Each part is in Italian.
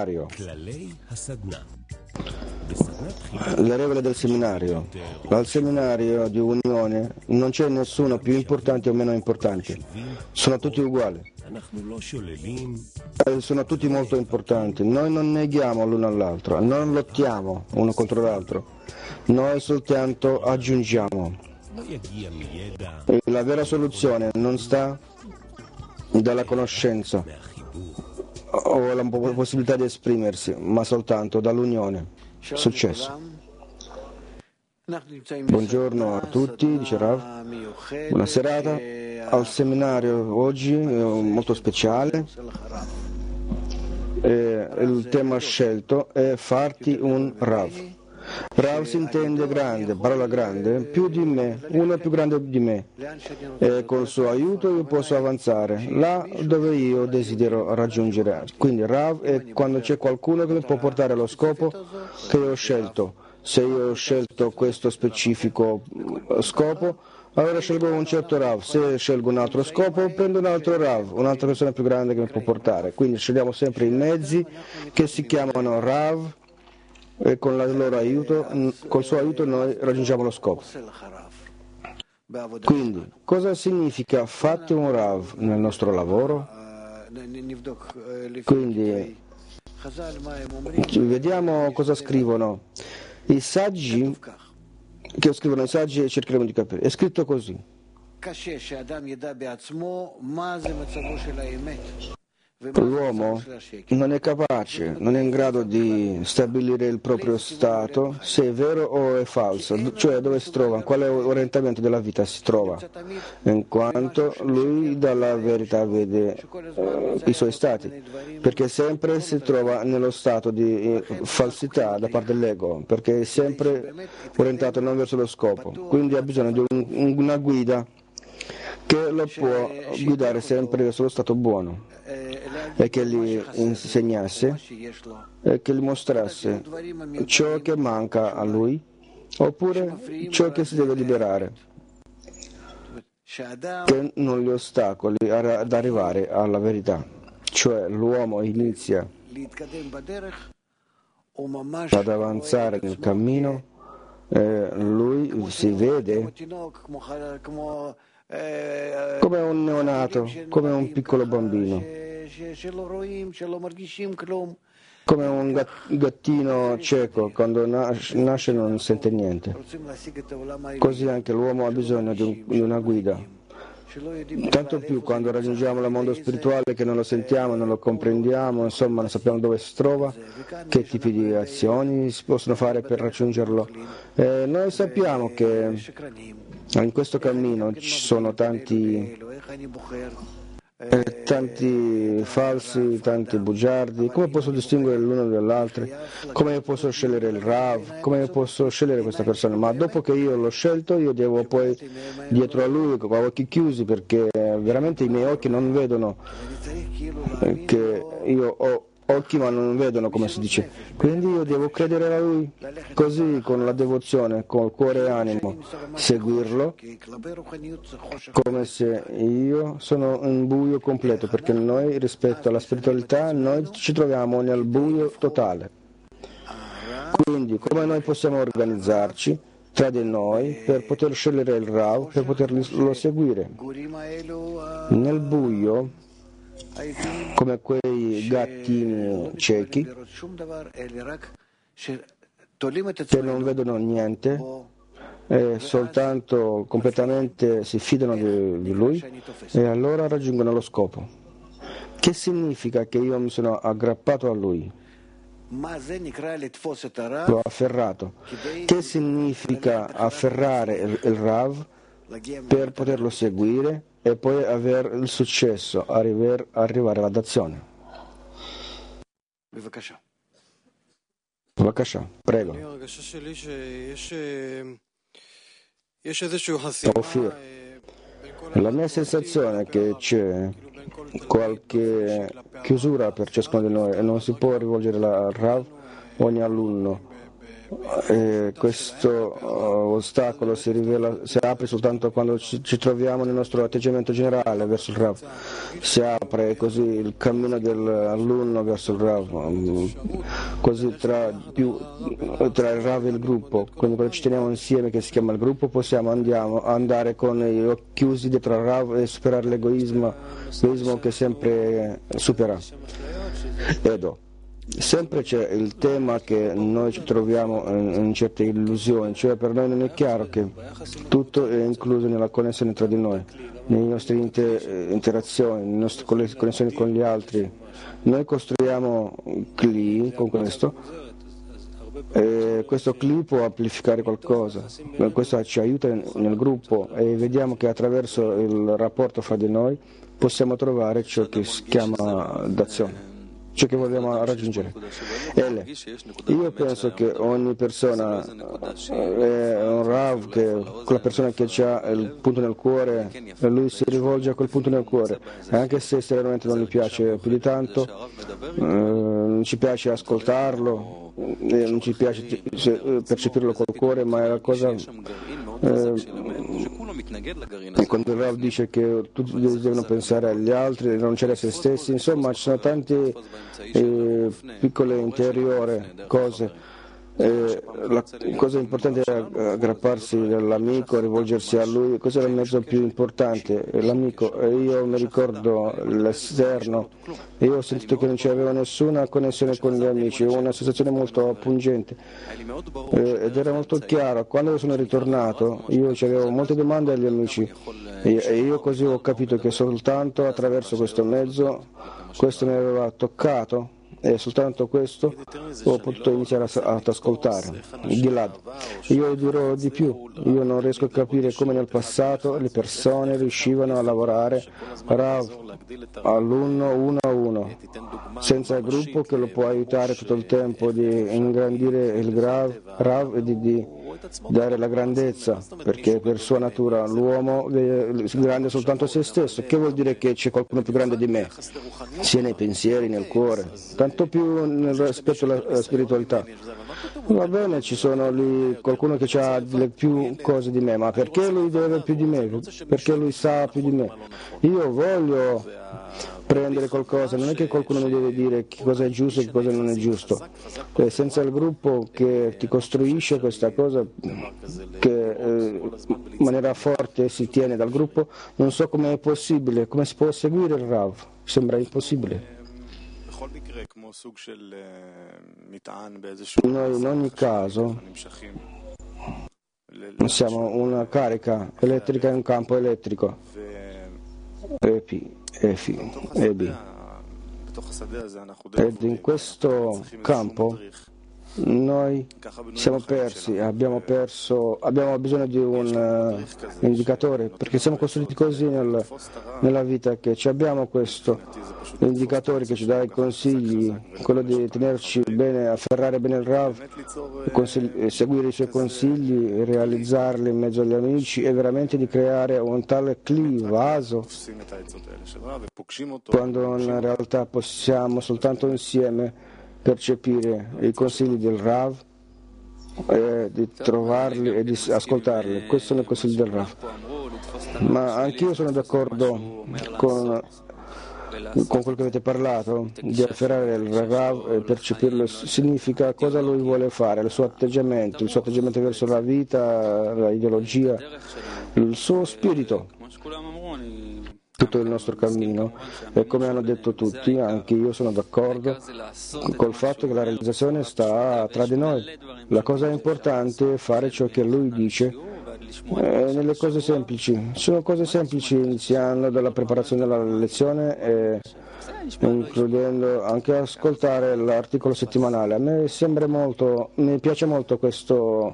seminario. Le regole del seminario. Al seminario di unione non c'è nessuno più importante o meno importante. Sono tutti uguali. Sono tutti molto importanti. Noi non neghiamo l'uno all'altro, non lottiamo uno contro l'altro. Noi soltanto aggiungiamo. La vera soluzione non sta dalla conoscenza o la possibilità di esprimersi, ma soltanto dall'unione. Successo. Buongiorno a tutti, dice Rav. Buona serata al seminario oggi, molto speciale. Il tema scelto è farti un Rav. Rav si intende grande, parola grande, più di me, uno più grande di me, e col suo aiuto io posso avanzare là dove io desidero raggiungere. Quindi Rav è quando c'è qualcuno che mi può portare allo scopo che io ho scelto. Se io ho scelto questo specifico scopo, allora scelgo un certo Rav. Se scelgo un altro scopo, prendo un altro Rav, un'altra persona più grande che mi può portare. Quindi scegliamo sempre i mezzi che si chiamano Rav, e con il loro aiuto, col suo aiuto noi raggiungiamo lo scopo. Quindi, cosa significa fatti un Rav nel nostro lavoro? Quindi, vediamo cosa scrivono i saggi, che scrivono i saggi e cercheremo di capire. È scritto così. L'uomo non è capace, non è in grado di stabilire il proprio stato, se è vero o è falso, cioè dove si trova, in quale orientamento della vita si trova, in quanto lui dalla verità vede i suoi stati, perché sempre si trova nello stato di falsità da parte dell'ego, perché è sempre orientato non verso lo scopo, quindi ha bisogno di una guida che lo può guidare sempre verso lo stato buono e che gli insegnasse e che gli mostrasse ciò che manca a lui oppure ciò che si deve liberare, che non gli ostacoli ad arrivare alla verità. Cioè l'uomo inizia ad avanzare nel cammino, lui si vede come un neonato, come un piccolo bambino, come un gattino cieco, quando nasce non sente niente. Così anche l'uomo ha bisogno di una guida. Tanto più quando raggiungiamo il mondo spirituale che non lo sentiamo, non lo comprendiamo, insomma non sappiamo dove si trova, che tipi di azioni si possono fare per raggiungerlo. Noi sappiamo che in questo cammino ci sono tanti falsi, tanti bugiardi. Come posso distinguere l'uno dall'altro? Come posso scegliere il Rav? Come posso scegliere questa persona? Ma dopo che io l'ho scelto, io devo poi dietro a lui con occhi chiusi, perché veramente i miei occhi non vedono che io ho occhi ma non vedono, come si dice. Quindi io devo credere a lui, così con la devozione, col cuore e animo, seguirlo come se io sono in buio completo, perché noi rispetto alla spiritualità noi ci troviamo nel buio totale. Quindi come noi possiamo organizzarci tra di noi per poter scegliere il Rav, per poterlo seguire nel buio, come quei gattini ciechi che non vedono niente e soltanto completamente si fidano di lui e allora raggiungono lo scopo. Che significa che io mi sono aggrappato a lui? L'ho afferrato. Che significa afferrare il Rav per poterlo seguire e poi avere il successo, arrivare all'adazione? Bevakasha, prego. Ofir. La mia sensazione è che c'è qualche chiusura per ciascuno di noi e non si può rivolgere al Rav ogni alunno questo ostacolo si apre soltanto quando ci troviamo nel nostro atteggiamento generale verso il Rav. Si apre così il cammino dell'alunno verso il Rav, così tra il Rav e il gruppo. Quando ci teniamo insieme, che si chiama il gruppo, possiamo andare con gli occhi chiusi dietro al Rav e superare l'egoismo che sempre supera. Sempre c'è il tema che noi ci troviamo in certe illusioni, cioè per noi non è chiaro che tutto è incluso nella connessione tra di noi, nelle nostre interazioni, nelle nostre connessioni con gli altri. Noi costruiamo CLI con questo, e questo CLI può amplificare qualcosa, questo ci aiuta nel gruppo e vediamo che attraverso il rapporto fra di noi possiamo trovare ciò che si chiama d'azione, ciò che vogliamo raggiungere. Io penso che ogni persona è un Rav, che quella persona che ha il punto nel cuore, lui si rivolge a quel punto nel cuore, anche se esteriormente non gli piace più di tanto, non ci piace ascoltarlo, non ci piace percepirlo col cuore, ma è la cosa. Quando il Rav dice che tutti devono pensare agli altri e non c'è a se stessi, insomma ci sono tante piccole interiori cose. La cosa importante è aggrapparsi all'amico, rivolgersi a lui, questo è il mezzo più importante, l'amico. Io mi ricordo l'esterno, io ho sentito che non c'aveva nessuna connessione con gli amici, una sensazione molto pungente ed era molto chiaro. Quando sono ritornato io avevo molte domande agli amici e io così ho capito che soltanto attraverso questo mezzo questo mi aveva toccato. E soltanto questo ho potuto iniziare ad ascoltare. Gilad, io dirò di più, io non riesco a capire come nel passato le persone riuscivano a lavorare Rav all'uno, uno a uno, senza il gruppo che lo può aiutare tutto il tempo di ingrandire il Rav e di dare la grandezza, perché per sua natura l'uomo è grande soltanto a se stesso. Che vuol dire che c'è qualcuno più grande di me, sia nei pensieri, nel cuore, tanto più nel rispetto alla spiritualità. Va bene, ci sono lì qualcuno che ha delle più cose di me, ma perché lui deve più di me? Perché lui sa più di me? Io voglio prendere qualcosa, non è che qualcuno mi deve dire che cosa è giusto e che cosa non è giusto. Senza il gruppo che ti costruisce questa cosa, che in maniera forte si tiene dal gruppo, non so come è possibile, come si può seguire il Rav, sembra impossibile. Noi in ogni caso siamo una carica elettrica in un campo elettrico, EB. Ed in questo campo noi siamo persi, abbiamo bisogno di un indicatore, perché siamo costruiti così nella vita che abbiamo questo indicatore che ci dà i consigli, quello di tenerci bene, afferrare bene il Rav, seguire i suoi consigli, realizzarli in mezzo agli amici e veramente di creare un tale vaso, quando in realtà possiamo soltanto insieme percepire i consigli del Rav, di trovarli e di ascoltarli. Questi sono i consigli del Rav. Ma anch'io sono d'accordo con quello che avete parlato, di afferrare il Rav e percepirlo significa cosa lui vuole fare, il suo atteggiamento verso la vita, l'ideologia, il suo spirito. Tutto il nostro cammino e come hanno detto tutti, anche io sono d'accordo col fatto che la realizzazione sta tra di noi. La cosa importante è fare ciò che lui dice nelle cose semplici. Sono cose semplici, iniziando dalla preparazione della lezione e includendo anche ascoltare l'articolo settimanale. A me mi piace molto questo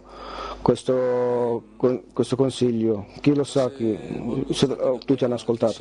consiglio. Chi lo sa, tutti hanno ascoltato.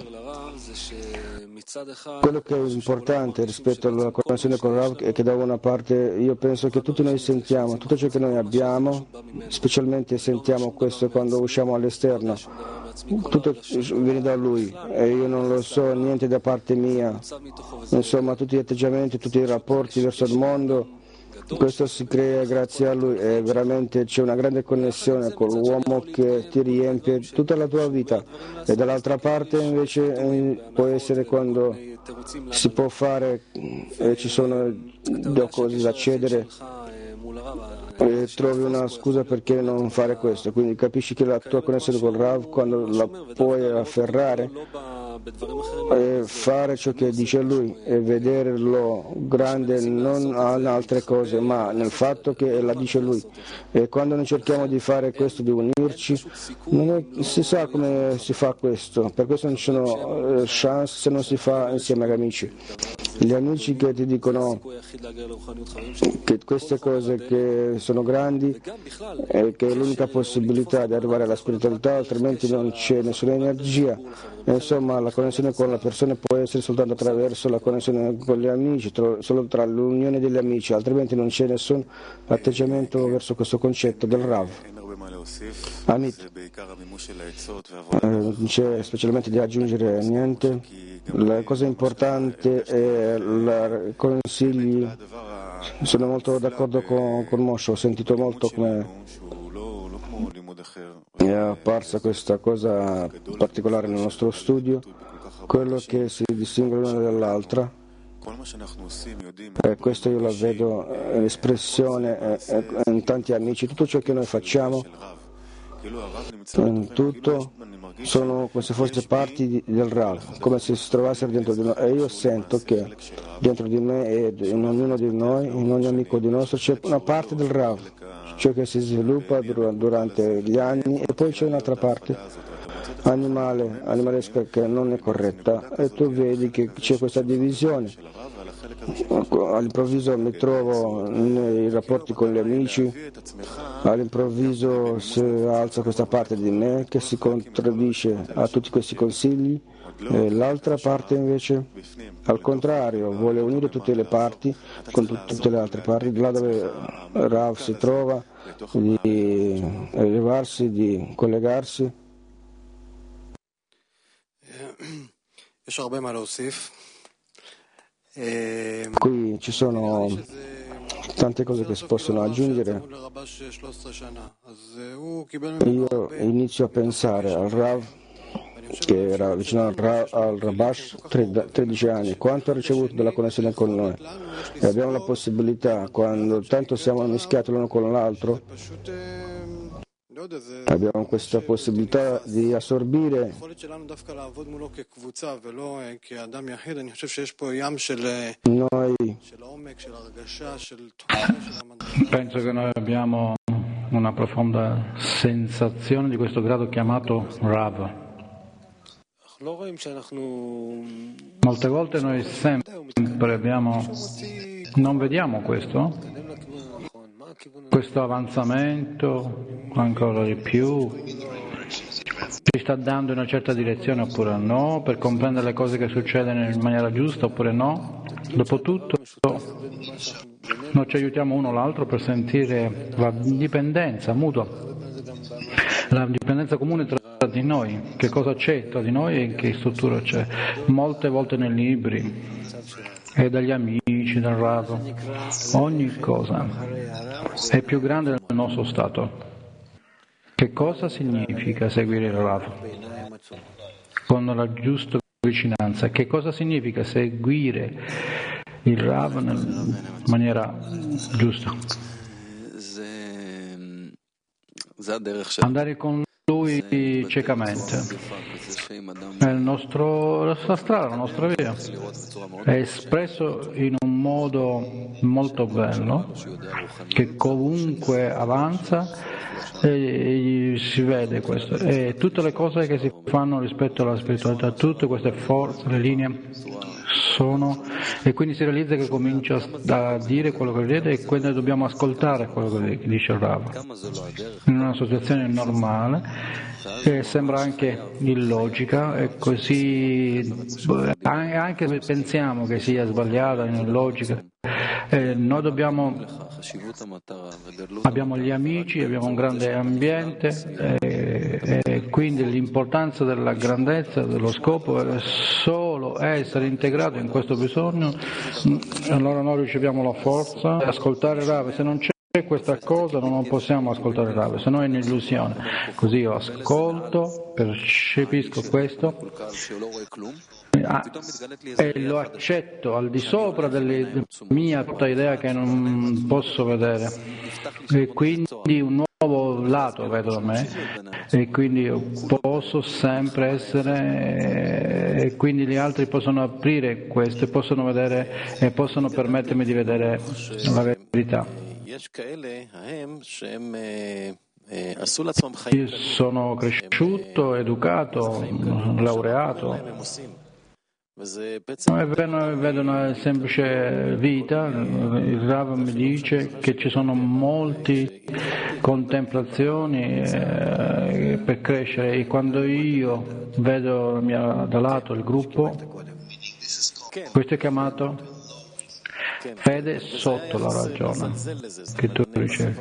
Quello che è importante rispetto alla connessione con Rav è che da una parte io penso che tutti noi sentiamo tutto ciò che noi abbiamo, specialmente sentiamo questo quando usciamo all'esterno. Tutto viene da lui e io non lo so niente da parte mia. Insomma, tutti gli atteggiamenti, tutti i rapporti verso il mondo questo si crea grazie a lui e veramente c'è una grande connessione con l'uomo che ti riempie tutta la tua vita. E dall'altra parte invece può essere quando si può fare e ci sono due cose da cedere e trovi una scusa perché non fare questo, quindi capisci che la tua connessione con Rav, quando la puoi afferrare e fare ciò che dice lui e vederlo grande non in altre cose ma nel fatto che la dice lui, e quando noi cerchiamo di fare questo, di unirci, non si sa come si fa questo, per questo non ci sono chance se non si fa insieme agli amici. Gli amici che ti dicono che queste cose che sono grandi e che è l'unica possibilità di arrivare alla spiritualità, altrimenti non c'è nessuna energia. Insomma, la connessione con la persona può essere soltanto attraverso la connessione con gli amici, solo tra l'unione degli amici, altrimenti non c'è nessun atteggiamento verso questo concetto del Rav. Amit, non c'è specialmente di aggiungere niente. La cosa importante è i consigli. Sono molto d'accordo con Moshe, ho sentito molto come è apparsa questa cosa particolare nel nostro studio, quello che si distingue l'una dall'altra. E questo io la vedo espressione in tanti amici. Tutto ciò che noi facciamo, in tutto, sono come se fosse parti del Rav, come se si trovassero dentro di noi. E io sento che dentro di me e in ognuno di noi, in ogni amico di nostro, c'è una parte del Rav, ciò che si sviluppa durante gli anni, e poi c'è un'altra parte animalesca che non è corretta, e tu vedi che c'è questa divisione. All'improvviso mi trovo nei rapporti con gli amici, all'improvviso si alza questa parte di me che si contraddice a tutti questi consigli, e l'altra parte invece al contrario vuole unire tutte le parti con tutte le altre parti, là dove Rav si trova, di elevarsi, di collegarsi. Qui ci sono tante cose che si possono aggiungere. Io inizio a pensare al Rav che era vicino al Rabash 13 anni, quanto ha ricevuto della connessione con noi, e abbiamo la possibilità, quando tanto siamo mischiati l'uno con l'altro, abbiamo questa possibilità di assorbire. Noi penso che noi abbiamo una profonda sensazione di questo grado chiamato Rav. Molte volte noi sempre non vediamo questo avanzamento ancora di più, ci sta dando in una certa direzione oppure no, per comprendere le cose che succedono in maniera giusta oppure no. Dopotutto noi ci aiutiamo uno l'altro per sentire la dipendenza mutua, la dipendenza comune tra di noi, che cosa c'è tra di noi e in che struttura c'è. Molte volte nei libri e dagli amici, dal Rav, ogni cosa è più grande del nostro stato. Che cosa significa seguire il Rav? Con la giusta vicinanza. Che cosa significa seguire il Rav in maniera giusta? Andare con lui ciecamente. È la nostra strada, la nostra via. È espresso in un modo molto bello, che comunque avanza e si vede questo. E tutte le cose che si fanno rispetto alla spiritualità, tutte queste forze, le linee sono, e quindi si realizza che comincia a dire quello che vede, e quindi dobbiamo ascoltare quello che dice il Rav in una situazione normale, che sembra anche illogica, e così anche se pensiamo che sia sbagliata, illogica, noi abbiamo gli amici, abbiamo un grande ambiente, e quindi l'importanza della grandezza dello scopo è solo devo essere integrato in questo bisogno, allora noi riceviamo la forza di ascoltare Rav. Se non c'è questa cosa non possiamo ascoltare Rav, se no è un'illusione. Così io ascolto, percepisco questo e lo accetto al di sopra della mia idea che non posso vedere, e quindi un nuovo lato vedo da me, e quindi io posso sempre essere, e quindi gli altri possono aprire questo e possono vedere e possono permettermi di vedere la verità. Io sono cresciuto, educato, laureato, vedo una semplice vita. Il Rav mi dice che ci sono molte contemplazioni per crescere, e quando io vedo da lato il gruppo, questo è chiamato fede sotto la ragione che tu ricevi,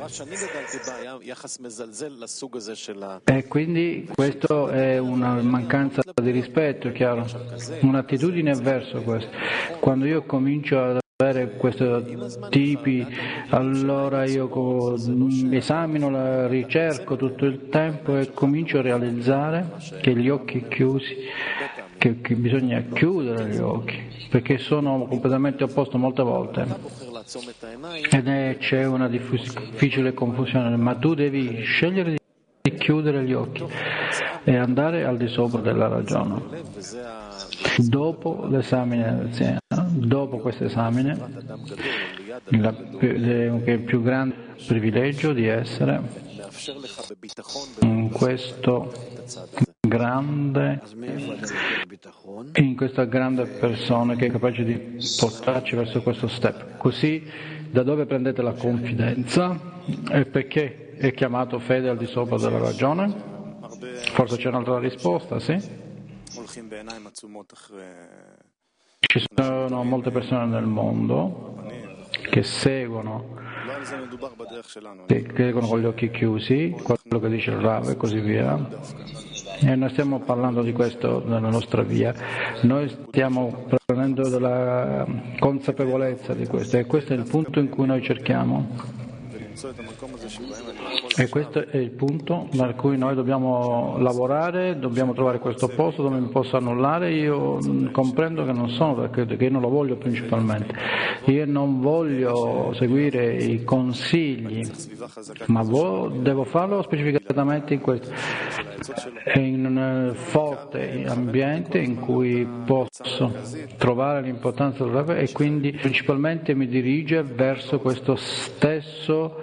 e quindi questo è una mancanza di rispetto, chiaro, un'attitudine verso questo. Quando io comincio ad avere questi tipi, allora io esamino, ricerco tutto il tempo e comincio a realizzare che gli occhi chiusi, che bisogna chiudere gli occhi, perché sono completamente opposto molte volte, ed c'è una difficile confusione, ma tu devi scegliere di chiudere gli occhi e andare al di sopra della ragione. Dopo l'esame, dopo questo esame, che è il più grande privilegio di essere in questa grande persona che è capace di portarci verso questo step. Così, da dove prendete la confidenza e perché è chiamato fede al di sopra della ragione? Forse c'è un'altra risposta, sì? Ci sono molte persone nel mondo che seguono con gli occhi chiusi quello che dice il Rav e così via, e noi stiamo parlando di questo nella nostra via. Noi stiamo prendendo della consapevolezza di questo, e questo è il punto in cui noi cerchiamo, e questo è il punto da cui noi dobbiamo lavorare, dobbiamo trovare questo posto dove mi posso annullare. Io comprendo che non sono, perché io non lo voglio principalmente, io non voglio seguire i consigli, ma devo farlo specificatamente in un forte ambiente in cui posso trovare l'importanza del Rav, e quindi principalmente mi dirige verso questo stesso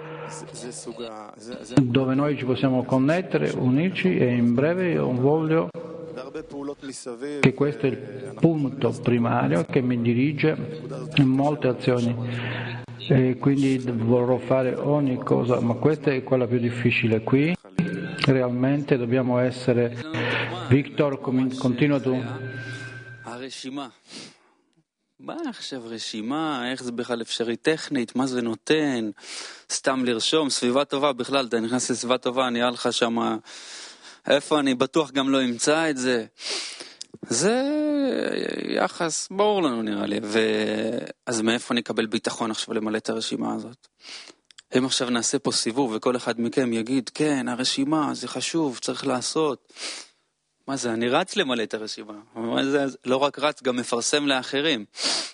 dove noi ci possiamo connettere, unirci, e in breve io voglio che questo è il punto primario che mi dirige in molte azioni, e quindi vorrò fare ogni cosa, ma questa è quella più difficile qui. Realmente dobbiamo essere. Victor, continua tu. מה עכשיו רשימה, איך זה בכלל אפשרי טכנית, מה זה נותן, סתם לרשום, סביבה טובה בכלל, אתה נכנס לסביבה טובה, נראה לך שמה, איפה אני בטוח גם לא אמצא את זה. זה יחס ברור לנו נראה לי, אז מאיפה נקבל ביטחון עכשיו למלא את הרשימה הזאת? אם עכשיו נעשה פה סיבוב וכל אחד מכם יגיד, כן, הרשימה, זה חשוב, צריך לעשות. מה זה? אני רץ למלא את הרשימה. לא רק רץ, גם מפרסם לאחרים.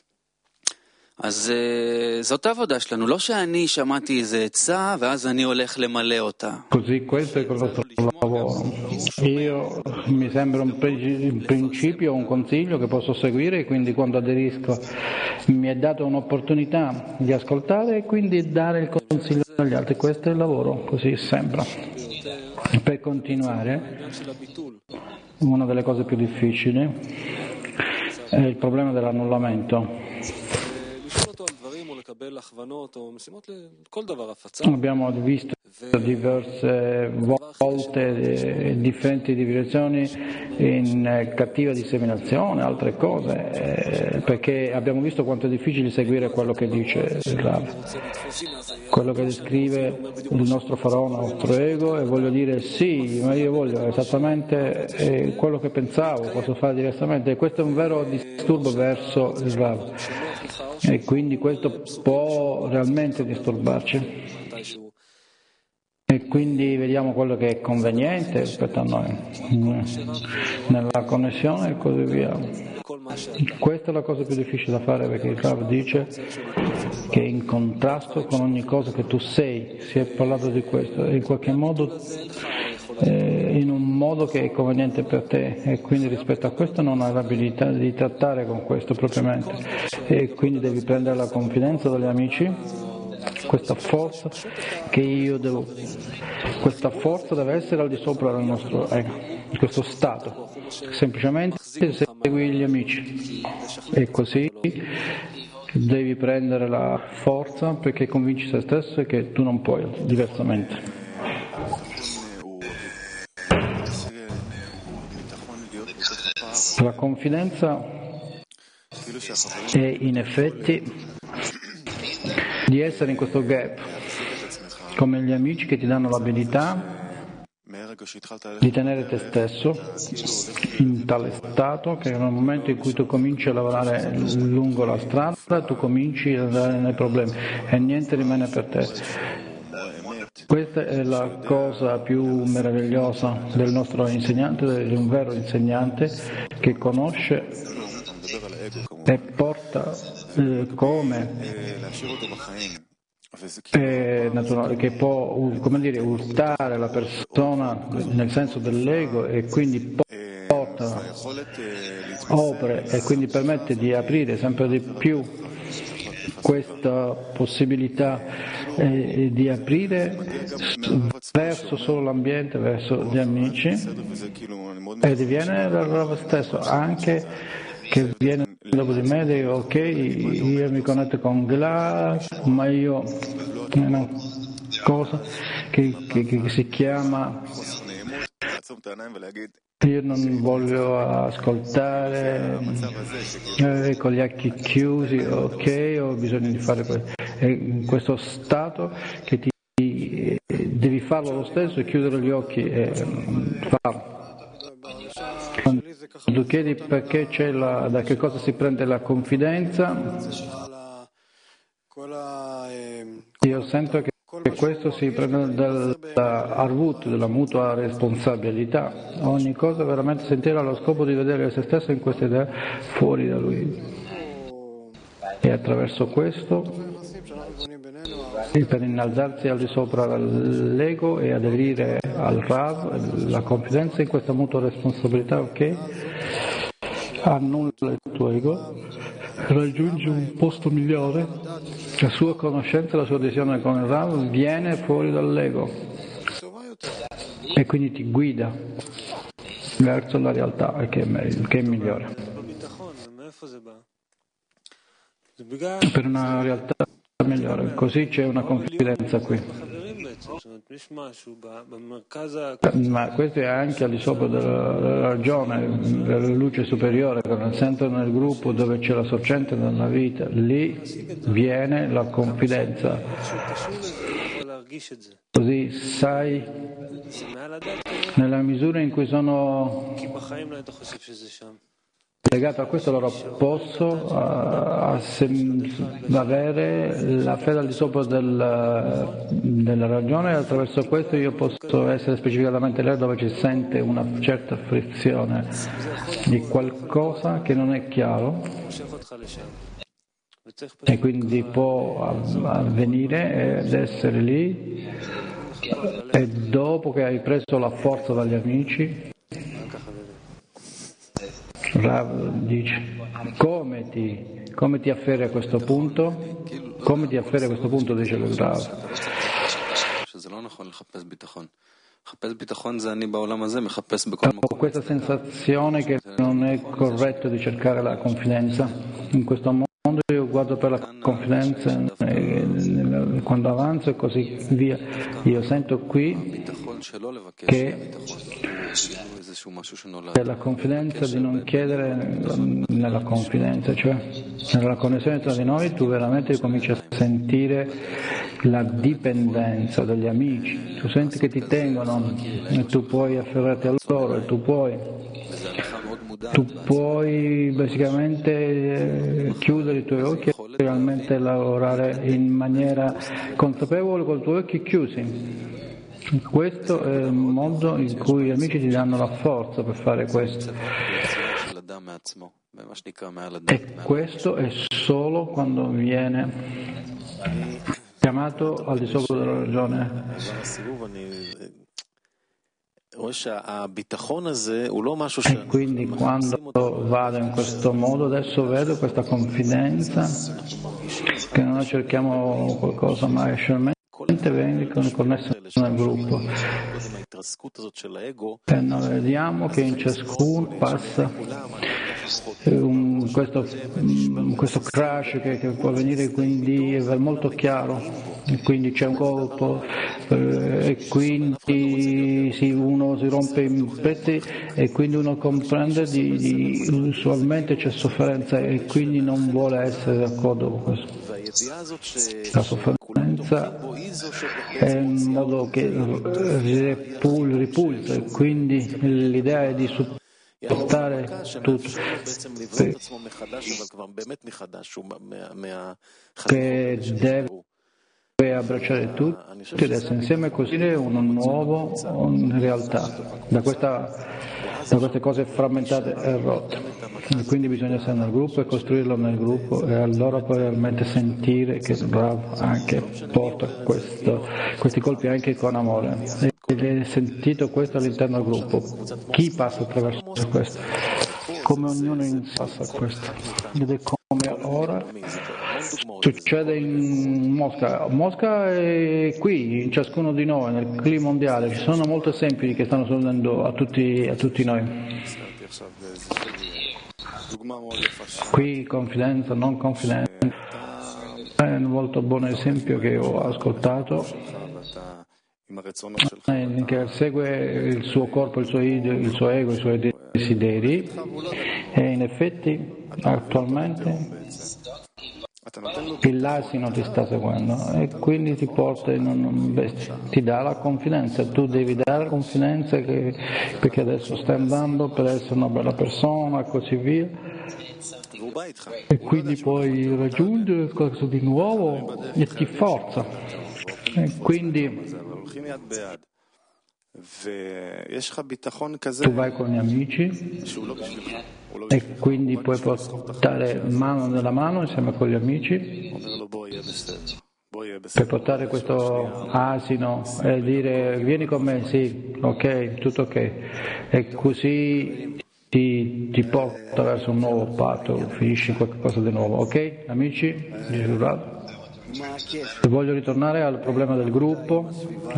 אז זאת העבודה שלנו. לא שאני שמעתי איזה עצה, ואז אני הולך למלא אותה. Così questo è il nostro lavoro. Io mi sembra un principio, un consiglio che posso seguire, e quindi quando aderisco mi è data un'opportunità di ascoltare e quindi dare il consiglio agli altri. Questo è il lavoro, così sembra. Per continuare, una delle cose più difficili è il problema dell'annullamento. Abbiamo visto diverse volte differenti direzioni in cattiva disseminazione, altre cose, perché abbiamo visto quanto è difficile seguire quello che dice il Rav, quello che descrive il nostro faraone, il nostro ego, e voglio dire sì, ma io voglio esattamente quello che pensavo, posso fare diversamente, e questo è un vero disturbo verso il Rav, e quindi questo può realmente disturbarci. E quindi vediamo quello che è conveniente rispetto a noi, nella connessione e così via. Questa è la cosa più difficile da fare, perché il Rav dice che è in contrasto con ogni cosa che tu sei. Si è parlato di questo, in qualche modo in un modo che è conveniente per te, e quindi rispetto a questo non hai l'abilità di trattare con questo propriamente, e quindi devi prendere la confidenza dagli amici. Questa forza che io devo, questa forza deve essere al di sopra del nostro ego, questo stato, semplicemente segui gli amici, e così devi prendere la forza perché convinci te stesso che tu non puoi diversamente. La confidenza è in effetti di essere in questo gap, come gli amici che ti danno l'abilità di tenere te stesso in tale stato che nel momento in cui tu cominci a lavorare lungo la strada, tu cominci ad andare nei problemi e niente rimane per te. Questa è la cosa più meravigliosa del nostro insegnante, di un vero insegnante che conosce e porta come naturale, che può, come dire, urtare la persona nel senso dell'ego, e quindi porta opere e quindi permette di aprire sempre di più questa possibilità di aprire verso solo l'ambiente, verso gli amici, e diviene dal Rav stesso, anche che viene dopo di me, dico ok, io mi connetto con Gilad, ma io è una cosa che si chiama io non voglio ascoltare con gli occhi chiusi, ok, ho bisogno di fare questo. È in questo stato che devi farlo lo stesso e chiudere gli occhi e farlo. Quando tu chiedi perché c'è da che cosa si prende la confidenza, io sento che questo si prende dall'arvut, della mutua responsabilità. Ogni cosa veramente sentire allo scopo di vedere se stesso in questa idea fuori da lui. E attraverso questo, per innalzarsi al di sopra dell'ego e aderire al Rav, la confidenza in questa mutua responsabilità, ok? Annulla il tuo ego, raggiungi un posto migliore, la sua conoscenza, la sua adesione con il Rav viene fuori dall'ego e quindi ti guida verso la realtà che è migliore, per una realtà migliore. Così c'è una confidenza qui. Ma questo è anche al di sopra della ragione, della luce superiore, che nel centro del gruppo dove c'è la sorgente della vita, lì viene la confidenza. Così sai, nella misura in cui sono legato a questo, allora posso avere la fede al di sopra della ragione, e attraverso questo io posso essere specificatamente là dove ci sente una certa frizione di qualcosa che non è chiaro, e quindi può avvenire ed essere lì, e dopo che hai preso la forza dagli amici, Rav dice come ti afferri a questo punto, come ti afferri a questo punto, dice il Rav. Ho questa sensazione che non è corretto di cercare la confidenza in questo mondo, mondo io guardo per la confidenza quando avanzo e così via. Io sento qui che c'è la confidenza di non chiedere nella confidenza, cioè nella connessione tra di noi tu veramente cominci a sentire la dipendenza degli amici, tu senti che ti tengono e tu puoi afferrarti a loro e tu puoi basicamente chiudere i tuoi occhi e realmente lavorare in maniera consapevole con i tuoi occhi chiusi. Questo è il modo in cui gli amici ti danno la forza per fare questo. E questo è solo quando viene chiamato al di sopra della ragione. E quindi quando vado in questo modo adesso vedo questa confidenza che non cerchiamo qualcosa ma sciolmente viene connesso nel gruppo e noi vediamo che in ciascuno passa questo crash che può venire, quindi è molto chiaro, e quindi c'è un colpo e quindi uno si rompe in pezzi e quindi uno comprende usualmente c'è sofferenza e quindi non vuole essere d'accordo con questo. La sofferenza è un modo che ripulsa e quindi l'idea è di supportare tutto, che deve abbracciare tutti ed essere insieme e costruire una nuova realtà da queste cose frammentate e rotte. E quindi bisogna essere nel gruppo e costruirlo nel gruppo e allora poi realmente sentire che Rav anche porta questi colpi anche con amore. E sentito questo all'interno del gruppo. Chi passa attraverso questo? Come ognuno passa a questo. Ed è come ora succede in Mosca. Mosca è qui, in ciascuno di noi, nel clima mondiale. Ci sono molti esempi che stanno succedendo a tutti noi. Qui confidenza, non confidenza. È un molto buon esempio che ho ascoltato, che segue il suo corpo, il suo ego, i suoi desideri e in effetti attualmente l'asino ti sta seguendo e quindi ti porta in un bestia, ti dà la confidenza, tu devi dare la confidenza perché adesso stai andando per essere una bella persona e così via e quindi puoi raggiungere qualcosa di nuovo e ti forza e quindi tu vai con gli amici e quindi puoi portare mano nella mano insieme con gli amici per portare questo asino e dire vieni con me, sì, ok, tutto ok e così ti porta verso un nuovo patto, finisci qualcosa di nuovo, ok amici? Voglio ritornare al problema del gruppo,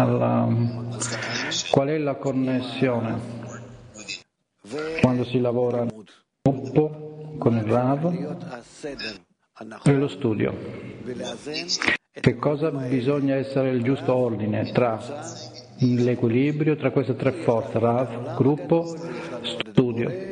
qual è la connessione quando si lavora in gruppo con il Rav e lo studio. Che cosa bisogna essere il giusto ordine tra l'equilibrio tra queste tre forze, Rav, gruppo, studio.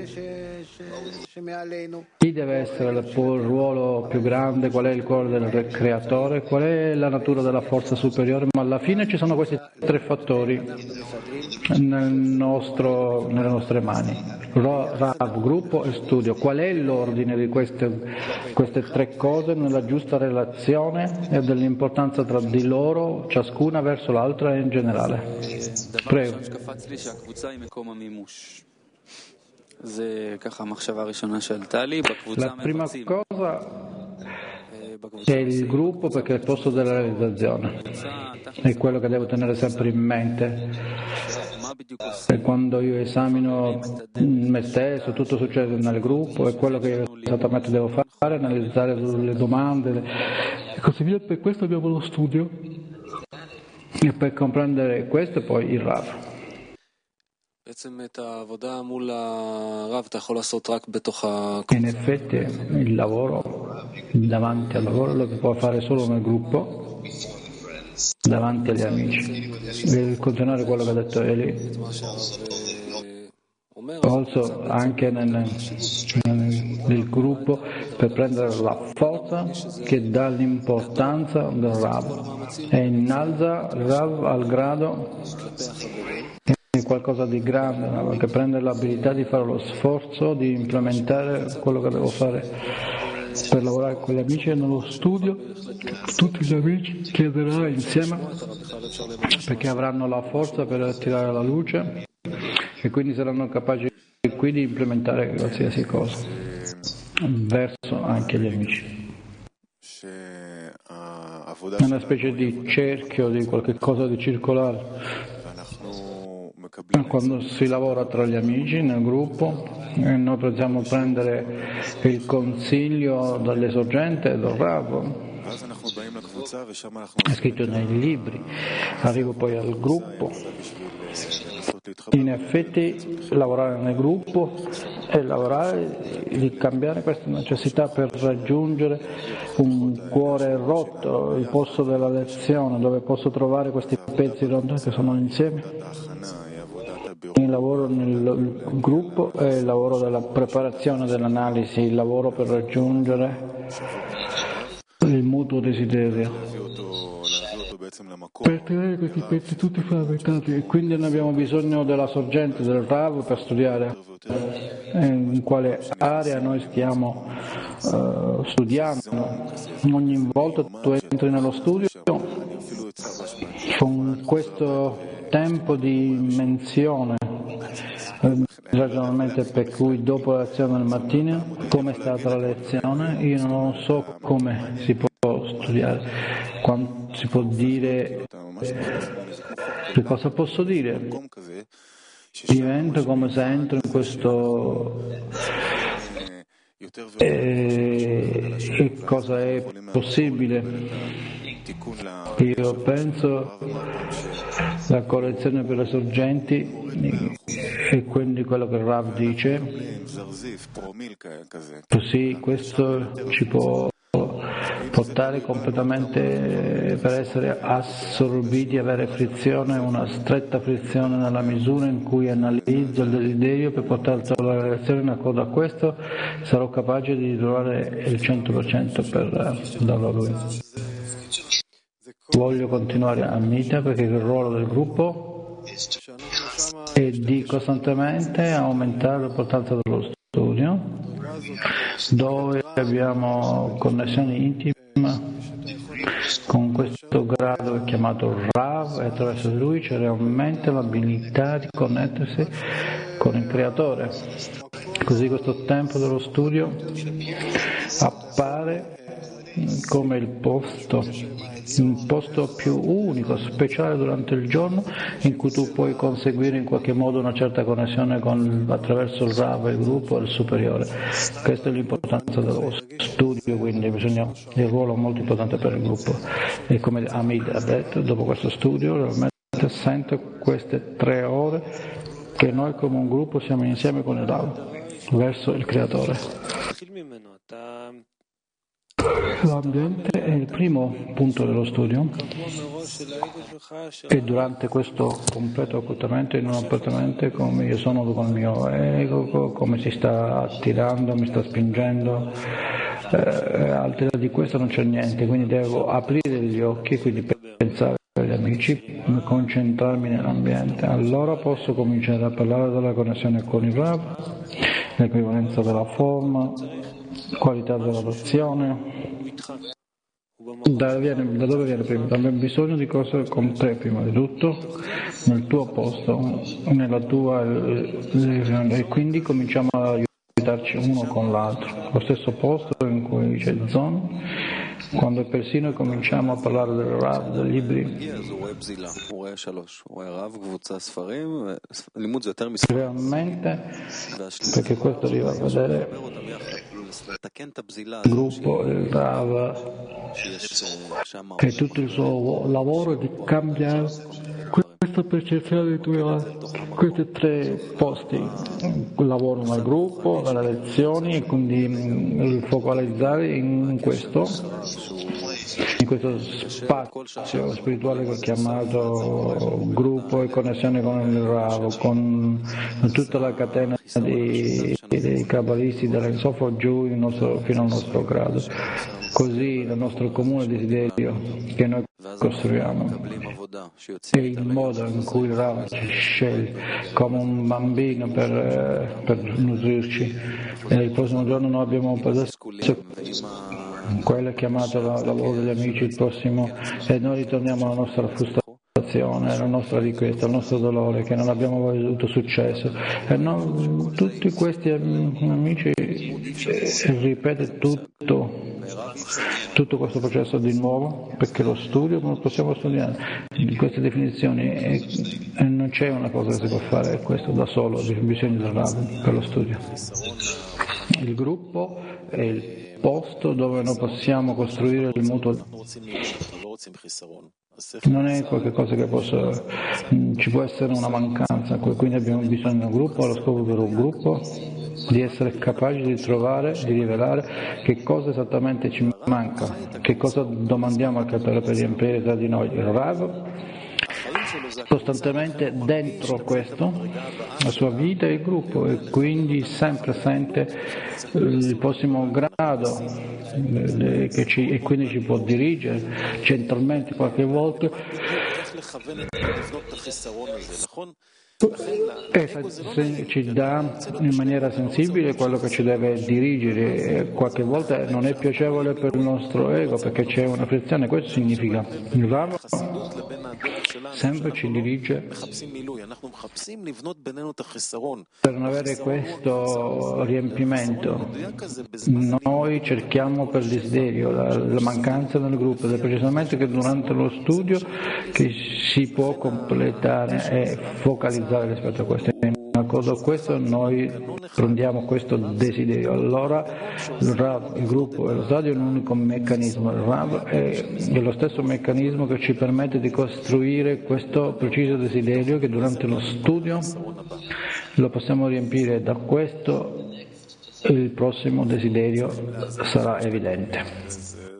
Chi deve essere il ruolo più grande, qual è il cuore del creatore, qual è la natura della forza superiore, ma alla fine ci sono questi tre fattori nelle nostre mani, Rav, gruppo e studio. Qual è l'ordine di queste tre cose nella giusta relazione e dell'importanza tra di loro, ciascuna verso l'altra in generale? Prego. La prima cosa è il gruppo perché è il posto della realizzazione, è quello che devo tenere sempre in mente. E quando io esamino me stesso, tutto succede nel gruppo, è quello che io esattamente devo fare, analizzare le domande e così via. Per questo abbiamo lo studio e per comprendere questo e poi il Rav. In effetti il lavoro davanti al lavoro, lo che può fare solo nel gruppo, davanti agli amici. E continuare quello che ha detto Eli. Also, anche nel gruppo, per prendere la forza che dà l'importanza del Rav e innalza il Rav al grado di qualcosa di grande, che prende l'abilità di fare lo sforzo di implementare quello che devo fare per lavorare con gli amici nello studio. Tutti gli amici chiederà insieme perché avranno la forza per attirare la luce e quindi saranno capaci qui di implementare qualsiasi cosa verso anche gli amici. È una specie di cerchio, di qualche cosa di circolare. Quando si lavora tra gli amici nel gruppo, noi possiamo prendere il consiglio dall'esorgente, dal Rav, è scritto nei libri, arrivo poi al gruppo. In effetti lavorare nel gruppo è lavorare di cambiare questa necessità per raggiungere un cuore rotto, il posto della lezione, dove posso trovare questi pezzi rotti che sono insieme. Il lavoro nel gruppo è il lavoro della preparazione dell'analisi, il lavoro per raggiungere il mutuo desiderio, per tenere questi pezzi tutti frammentati, e quindi noi abbiamo bisogno della sorgente del Rav per studiare in quale area noi stiamo studiando. Ogni volta tu entri nello studio con questo tempo di menzione, ragionalmente, per cui dopo la lezione del mattino, come è stata la lezione, io non so come si può studiare, quando si può dire, che cosa posso dire? Diventa come se entro in questo e cosa è possibile. Io penso la correzione per le sorgenti e quindi quello che Rav dice, così questo ci può portare completamente per essere assorbiti, avere frizione, una stretta frizione nella misura in cui analizzo il desiderio per portare la relazione in accordo a questo, sarò capace di trovare il 100% per darlo a lui. Voglio continuare a Mita perché il ruolo del gruppo è di costantemente aumentare l'importanza dello studio, dove abbiamo connessioni intime con questo grado chiamato Rav, e attraverso di lui c'è realmente l'abilità di connettersi con il Creatore. Così questo tempo dello studio appare come il posto più unico, speciale durante il giorno, in cui tu puoi conseguire in qualche modo una certa connessione attraverso il Rav, il gruppo e il superiore. Questa è l'importanza dello studio, quindi il ruolo molto importante per il gruppo. E come Hamid ha detto, dopo questo studio realmente sento queste 3 ore che noi come un gruppo siamo insieme con il Rav verso il Creatore. L'ambiente è il primo punto dello studio e durante questo completo occultamento, in un appartamento, come io sono con il mio ego, come si sta attirando, mi sta spingendo, al di là di questo non c'è niente, quindi devo aprire gli occhi, quindi pensare agli amici, concentrarmi nell'ambiente. Allora posso cominciare a parlare della connessione con il Rav, l'equivalenza della forma, qualità dell'adozione. Da dove viene prima? Abbiamo bisogno di cose con te prima di tutto, nel tuo posto, nella tua, e quindi cominciamo a aiutarci uno con l'altro, lo stesso posto in cui c'è zone. Quando persino cominciamo a parlare del Rav, dei libri, realmente, perché questo arriva a vedere il gruppo, il Rav, e tutto il suo lavoro di cambiare questa questa percezione questi tre posti, il lavoro nel gruppo, le lezioni e quindi focalizzare in questo spazio spirituale che ho chiamato gruppo e connessione con il Rav, con tutta la catena dei cabalisti dall'Ensofo giù fino al nostro grado. Così il nostro comune desiderio che noi costruiamo è il modo in cui il Rav ci sceglie come un bambino per nutrirci, e il prossimo giorno noi abbiamo quello è chiamato lavoro degli amici, il prossimo, e noi ritorniamo alla nostra frustrazione, alla nostra richiesta, al nostro dolore che non abbiamo avuto successo, e tutti questi amici ripete tutto questo processo di nuovo, perché lo studio non possiamo studiare in queste definizioni e non c'è una cosa che si può fare questo da solo, bisogna del Rav per lo studio. Il gruppo è il posto dove noi possiamo costruire il mutuo. Non è qualcosa che ci può essere una mancanza, quindi abbiamo bisogno di un gruppo, allo scopo per un gruppo, di essere capaci di trovare, di rivelare che cosa esattamente ci manca, che cosa domandiamo al creatore per riempire tra di noi. Il Rav costantemente dentro questo, la sua vita e il gruppo, e quindi sempre sente il prossimo grado e quindi ci può dirigere gentilmente qualche volta e ci dà in maniera sensibile quello che ci deve dirigere. Qualche volta non è piacevole per il nostro ego perché c'è una frizione. Questo significa il Rav sempre ci dirige per non avere questo riempimento. Noi cerchiamo per desiderio la mancanza nel gruppo, ed è precisamente che durante lo studio che si può completare e focalizzare rispetto a questo. In accordo a questo noi prendiamo questo desiderio. Allora il Rav, il gruppo e lo stadio è un unico meccanismo. Il Rav è lo stesso meccanismo che ci permette di costruire questo preciso desiderio, che durante lo studio lo possiamo riempire. Da questo il prossimo desiderio sarà evidente.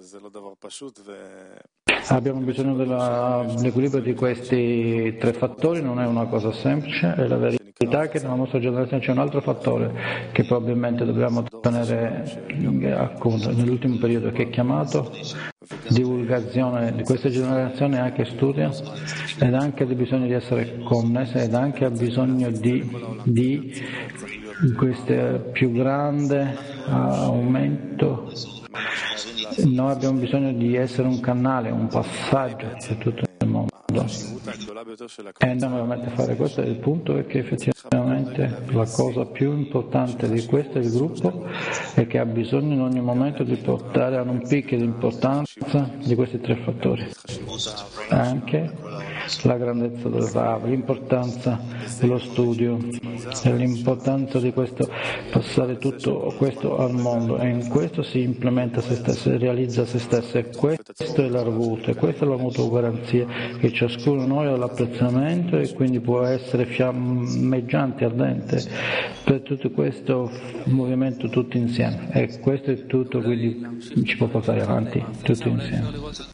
Abbiamo bisogno dell'equilibrio di questi tre fattori, non è una cosa semplice, è la verità che nella nostra generazione c'è un altro fattore che probabilmente dobbiamo tenere a conto nell'ultimo periodo, che è chiamato divulgazione di questa generazione, anche studio, ed anche di bisogno di essere connesse, ed anche ha bisogno di questo più grande aumento. Noi abbiamo bisogno di essere un canale, un passaggio per tutto il mondo. E andiamo veramente a fare questo. Il punto è che effettivamente la cosa più importante di questo è il gruppo, e che ha bisogno in ogni momento di portare a un picco di importanza di questi tre fattori. Anche la grandezza del Rav, l'importanza dello studio e l'importanza di questo, passare tutto questo al mondo, e in questo si implementa se stesso, realizza se stesso, e questo è l'arvut, e questa è la mutua garanzia che ciascuno di noi ha l'apprezzamento, e quindi può essere fiammeggiante, ardente per tutto questo movimento tutti insieme, e questo è tutto, quindi ci può portare avanti tutti insieme.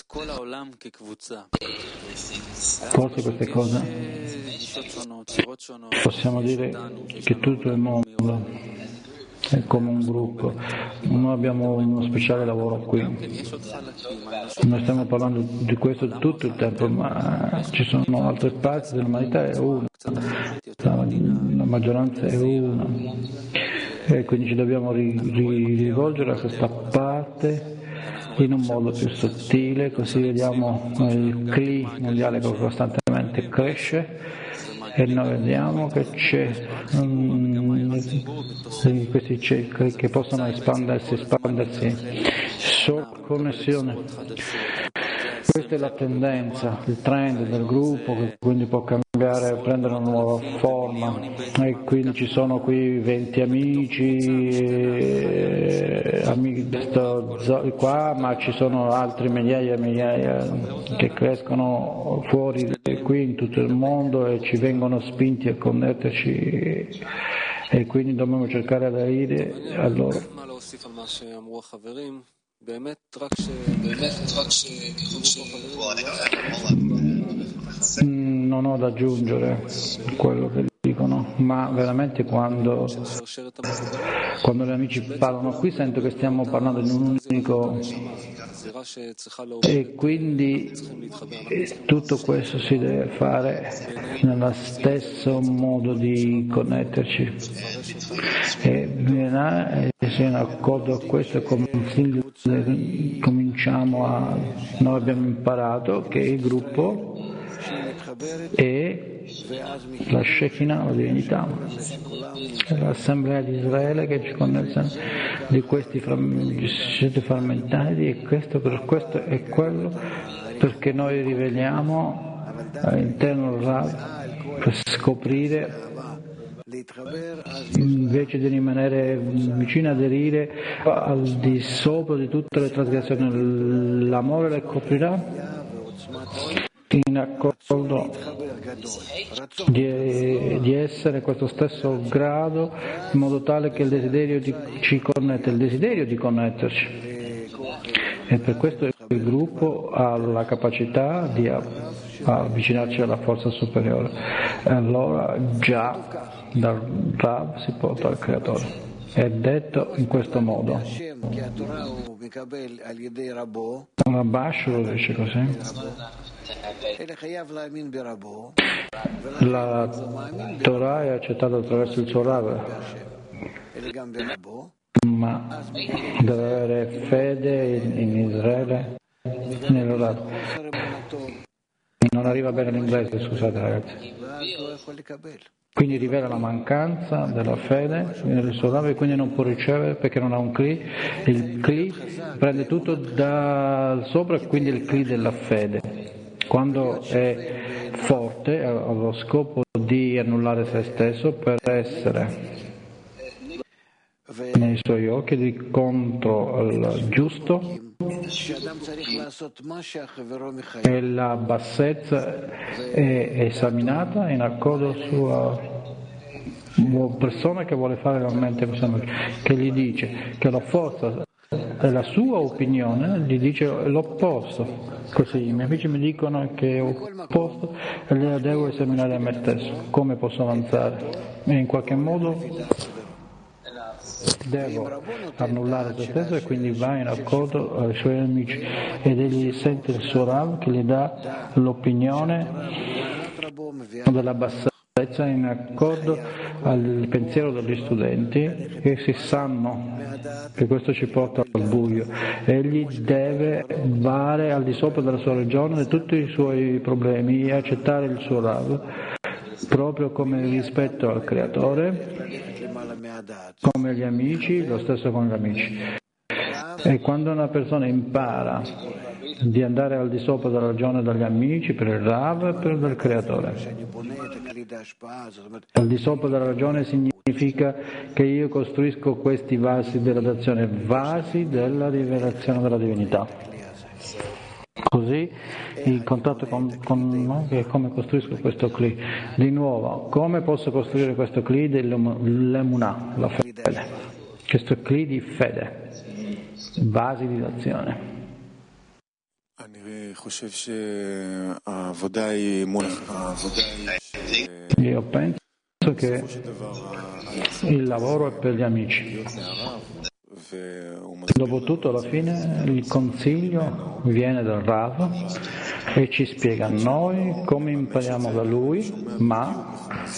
Forse queste cose possiamo dire che tutto il mondo è come un gruppo. Noi abbiamo uno speciale lavoro qui, noi stiamo parlando di questo tutto il tempo, ma ci sono altre parti dell'umanità, è una, la maggioranza è una, e quindi ci dobbiamo rivolgere a questa parte in un modo più sottile, così vediamo il CLI mondiale che costantemente cresce, e noi vediamo che c'è questi cerchi che possono espandersi, solo connessione. Questa è la tendenza, il trend del gruppo che quindi può cambiare, prendere una nuova forma e quindi ci sono qui 20 amici qua, ma ci sono altri migliaia e migliaia che crescono fuori qui in tutto il mondo e ci vengono spinti a connetterci e quindi dobbiamo cercare di aderire a loro. Non ho da aggiungere quello che dicono, ma veramente quando gli amici parlano qui sento che stiamo parlando di un unico e quindi tutto questo si deve fare nello stesso modo di connetterci e se in accordo a questo noi abbiamo imparato che il gruppo è la Shekinah, la divinità, è l'assemblea di Israele che ci connette di questi siete frammentati e questo è quello perché noi riveliamo all'interno del Rav per scoprire invece di rimanere vicino, aderire al di sopra di tutte le trasgressioni, l'amore le coprirà in accordo di essere questo stesso grado in modo tale che il desiderio ci connette, il desiderio di connetterci e per questo il gruppo ha la capacità di avvicinarci alla forza superiore e allora già dal Rav si porta al Creatore. È detto in questo modo. Rabash lo dice così. La Torah è accettata attraverso il suo Rav, ma deve avere fede in Israele nel Rav. Non arriva bene l'inglese, scusate ragazzi. Quindi rivela la mancanza della fede nel suo Rav e quindi non può ricevere perché non ha un Kli. Il Kli prende tutto dal sopra e quindi il Kli della fede. Quando è forte ha lo scopo di annullare se stesso per essere nei suoi occhi contro il giusto e la bassezza è esaminata in accordo sua persona che vuole fare realmente questo, che gli dice che la forza e la sua opinione gli dice l'opposto. Così i miei amici mi dicono che è opposto e le devo esaminare a me stesso. Come posso avanzare? E in qualche modo devo annullare se stesso e quindi va in accordo ai suoi amici ed egli sente il suo Rav che gli dà l'opinione della bassezza in accordo al pensiero degli studenti che si sanno che questo ci porta al buio. Egli deve vare al di sopra della sua regione di tutti i suoi problemi e accettare il suo Rav proprio come rispetto al Creatore, come gli amici, lo stesso con gli amici. E quando una persona impara di andare al di sopra della ragione degli amici per il Rav e per il Creatore, al di sopra della ragione significa che io costruisco questi vasi della rivelazione, vasi della rivelazione della divinità. Così il contatto con noi è come costruisco questo Kli. Di nuovo, come posso costruire questo Kli dell'emunah, la fede? Questo Kli di fede, basi di azione. Io penso che il lavoro è per gli amici. Dopotutto alla fine il consiglio viene dal Rav e ci spiega a noi come impariamo da lui, ma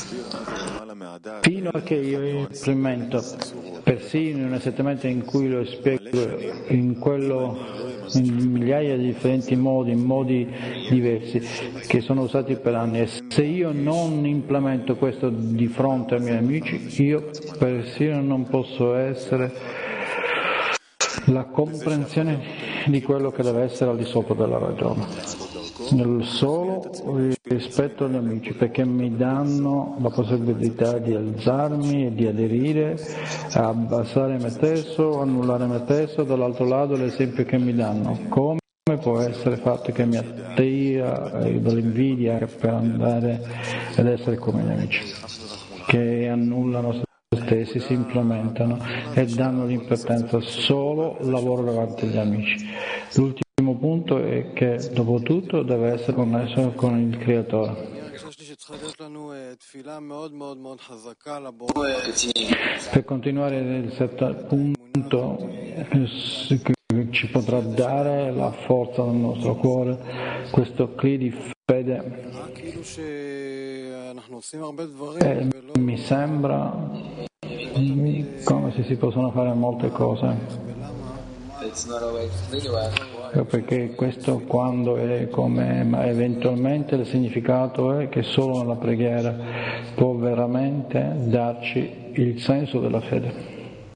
fino a che io implemento persino in un settimento in cui lo spiego in migliaia di differenti modi, in modi diversi che sono usati per anni, e se io non implemento questo di fronte ai miei amici, io persino non posso essere la comprensione di quello che deve essere al di sopra della ragione. Solo rispetto agli amici, perché mi danno la possibilità di alzarmi e di aderire, a abbassare me stesso, annullare me stesso, dall'altro lato l'esempio che mi danno. Come può essere il fatto che mi attira dall'invidia per andare ad essere come gli amici, che annullano se stessi, si implementano e danno l'importanza solo lavoro davanti agli amici. L'ultimo punto è che dopo tutto deve essere connesso con il Creatore. Per continuare nel punto, ci potrà dare la forza del nostro cuore, questo cli di fede. Mi sembra come se si possono fare molte cose. Perché questo quando è come, ma eventualmente il significato è che solo nella preghiera può veramente darci il senso della fede.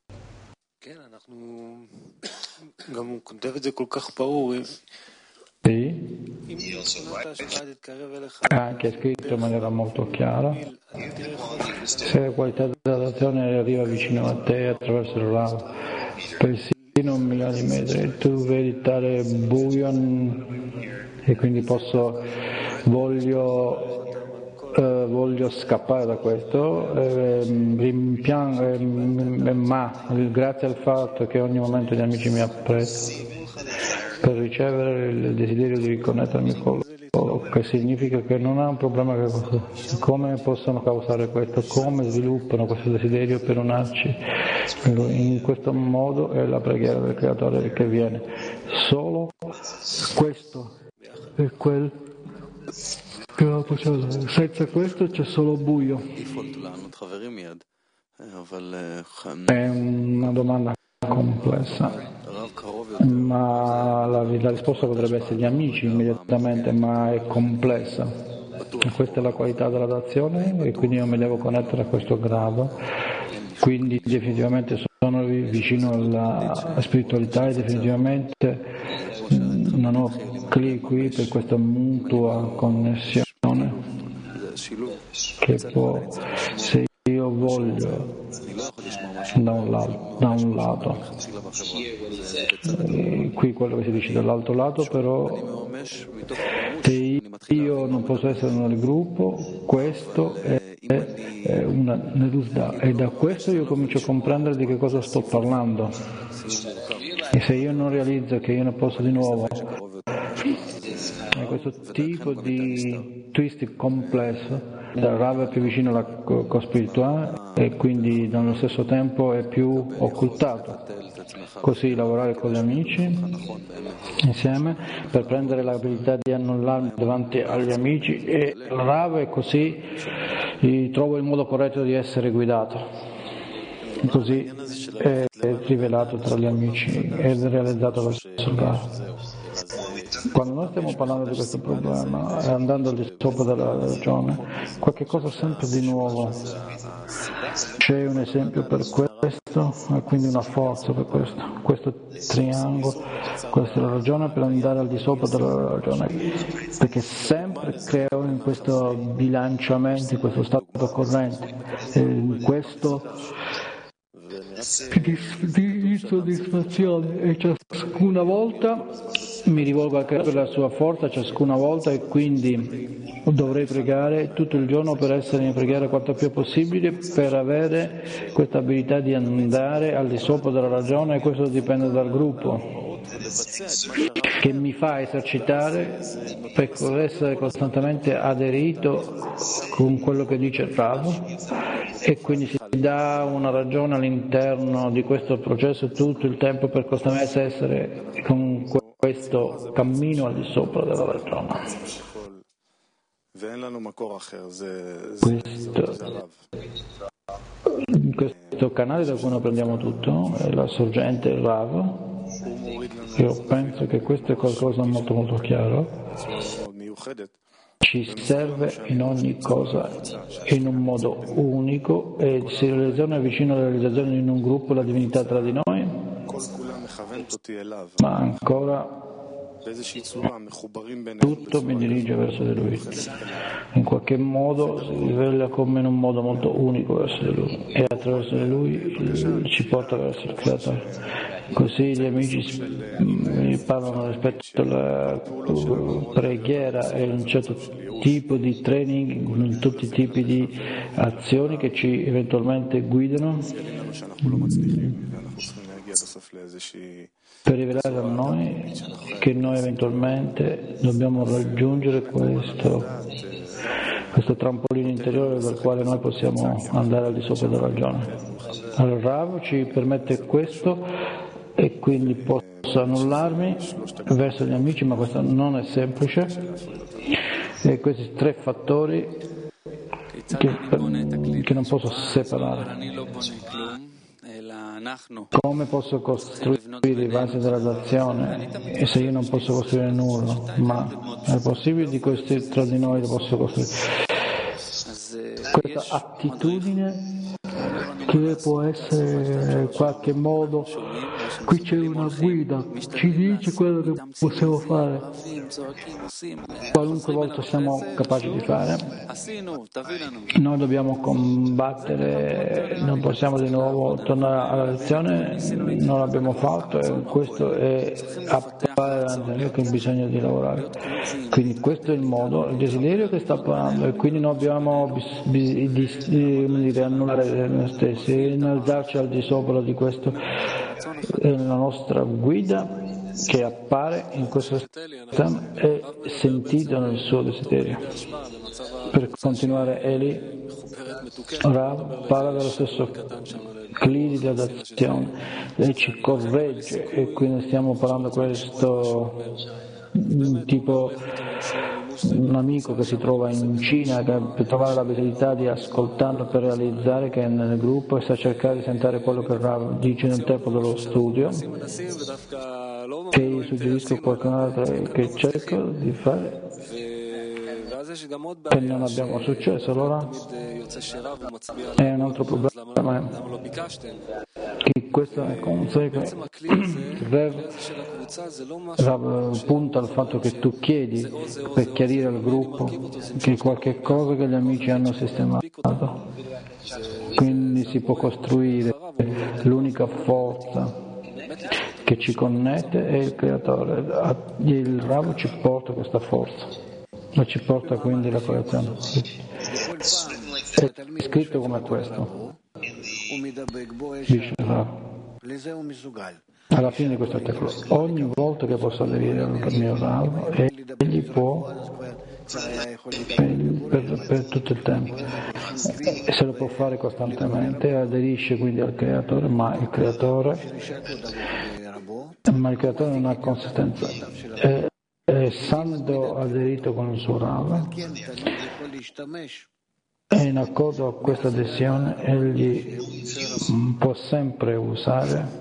Sì, anche scritto in maniera molto chiara. Se la qualità dell'azione arriva vicino a te attraverso il Rav, persino 1 milione di metri, tu vedi tale buio e quindi voglio scappare da questo, ma grazie al fatto che ogni momento gli amici mi apprezzano per ricevere il desiderio di riconnettermi con loro, che significa che non ha un problema che come possono causare questo, come sviluppano questo desiderio per unirci. In questo modo è la preghiera del Creatore che viene. Solo questo è quel che la possiamo dare. Senza questo c'è solo buio. È una domanda complessa, ma la risposta potrebbe essere gli amici immediatamente, ma è complessa. Questa è la qualità della dazione e quindi io mi devo connettere a questo grado, quindi definitivamente sono vicino alla spiritualità e definitivamente non ho clic qui per questa mutua connessione che può, se io voglio da un lato, qui quello che si dice dall'altro lato, però se io non posso essere nel gruppo, questo è una nerusda, e da questo io comincio a comprendere di che cosa sto parlando. E se io non realizzo che io ne posso di nuovo questo tipo di twist complesso, il Rav è più vicino alla co-spirituale e quindi nello stesso tempo è più occultato. Così lavorare con gli amici insieme per prendere l'abilità di annullarmi davanti agli amici, e il Rav è così trovo il modo corretto di essere guidato. Così è rivelato tra gli amici ed è realizzato verso il Rav. Quando noi stiamo parlando di questo problema, andando al di sopra della ragione, qualche cosa sempre di nuovo. C'è un esempio per questo e quindi una forza per questo. Questo triangolo, questa è la ragione per andare al di sopra della ragione, perché sempre creo in questo bilanciamento, in questo stato corrente, in questo di soddisfazione, e ciascuna volta mi rivolgo a Cristo per la sua forza ciascuna volta, e quindi dovrei pregare tutto il giorno per essere in preghiera quanto più possibile, per avere questa abilità di andare al di sopra della ragione, e questo dipende dal gruppo che mi fa esercitare per essere costantemente aderito con quello che dice il Rav, e quindi si dà una ragione all'interno di questo processo tutto il tempo per costantemente essere con questo cammino al di sopra della ragione. Questo canale da cui noi prendiamo tutto è la sorgente, il Rav. Io penso che questo è qualcosa molto molto chiaro. Ci serve in ogni cosa in un modo unico, e si realizza vicino alla realizzazione in un gruppo la divinità tra di noi, ma ancora tutto mi dirige verso di Lui. In qualche modo si rivela come in un modo molto unico verso di Lui e attraverso di Lui ci porta verso il Creatore. Così gli amici mi parlano rispetto alla preghiera e un certo tipo di training, in tutti i tipi di azioni che ci eventualmente guidano per rivelare a noi che noi eventualmente dobbiamo raggiungere questo trampolino interiore dal quale noi possiamo andare al di sopra della ragione. Allora Rav ci permette questo e quindi posso annullarmi verso gli amici, ma questo non è semplice. E questi tre fattori che non posso separare. Come posso costruire i vasi della dazione e se io non posso costruire nulla, ma è possibile di questi tra di noi lo posso costruire? Questa attitudine che può essere in qualche modo, qui c'è una guida, ci dice quello che possiamo fare, qualunque volta siamo capaci di fare. Noi dobbiamo combattere, non possiamo di nuovo tornare alla lezione, non l'abbiamo fatto e questo è appare davanti a noi che bisogna di lavorare. Quindi questo è il modo, il desiderio che sta parlando e quindi noi abbiamo di annullare noi stessi, innalzarci al di sopra di questo. È la nostra guida che appare in questo sistema è sentito nel suo desiderio. Per continuare Eli Rav parla dello stesso clima di adattazione, lei ci corregge e quindi stiamo parlando di questo tipo un amico che si trova in Cina che per trovare l'abilità di ascoltarlo per realizzare che è nel gruppo e sta cercando di sentire quello che Rav dice nel tempo dello studio e io suggerisco qualcun altro che cerco di fare e non abbiamo successo. Allora è un altro problema che questo ne consegue. Rav punta al fatto che tu chiedi per chiarire al gruppo che qualche cosa che gli amici hanno sistemato, quindi si può costruire l'unica forza che ci connette è il Creatore. Il Rav ci porta questa forza e ci porta quindi la correzione. È scritto come questo, dice Rav. Alla fine di questo testo, ogni volta che posso aderire al mio Rav, egli può per tutto il tempo e se lo può fare costantemente, aderisce quindi al Creatore, ma il Creatore non ha consistenza. Essendo aderito con il suo Rav e in accordo a questa adesione egli può sempre usare